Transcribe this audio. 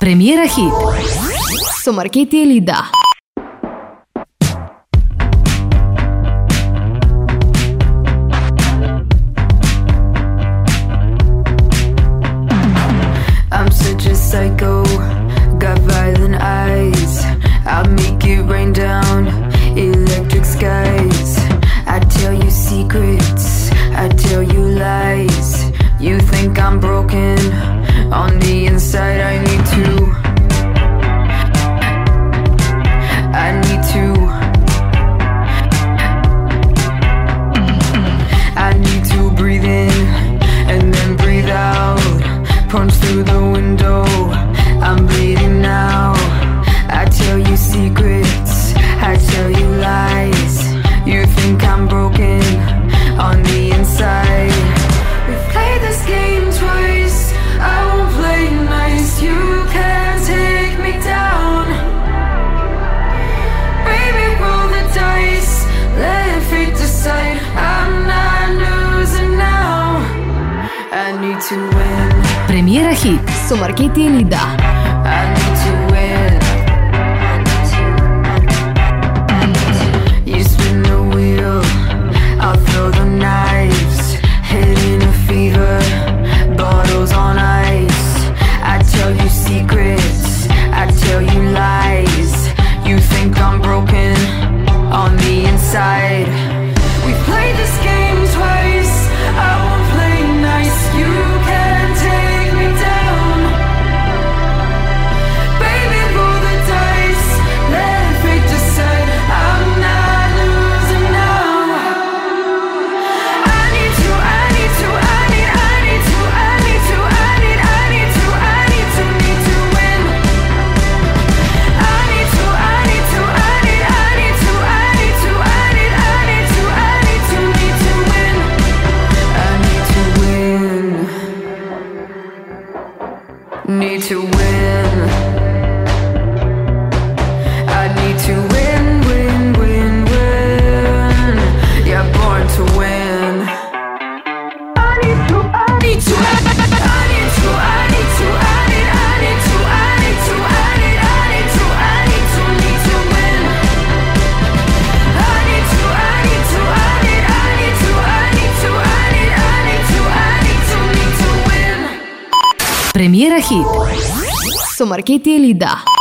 Premiera Hit su Marcheti e Lida. I'm such a psycho, got violent eyes. I'll make it rain down, electric skies. I tell you secrets, I tell you lies. You think I'm broken, on the inside I need to breathe in and then breathe out. Punch through the window, I'm bleeding now. I tell you secrets, I tell you lies. You think I'm broken, on the inside. We've played this game twice, I won't play nice. You can't take me down. Baby, roll the dice, let fate decide. I'm not losing now, I need to win. Premiera Hit su Marcheti e Lida. I need to win. You spin the wheel, I'll throw the knives. Head in a fever, bottles on ice. I tell you secrets, I tell you lies. You think I'm broken, on the inside. We've played this game twice, I won't play nice. You can't take me down. Baby, roll the dice, let fate decide. I'm not losing now. I need to win. Need to win. I need to win, win. Yeah, born to win. I need to Premiera Hit su Marcheti e Lida.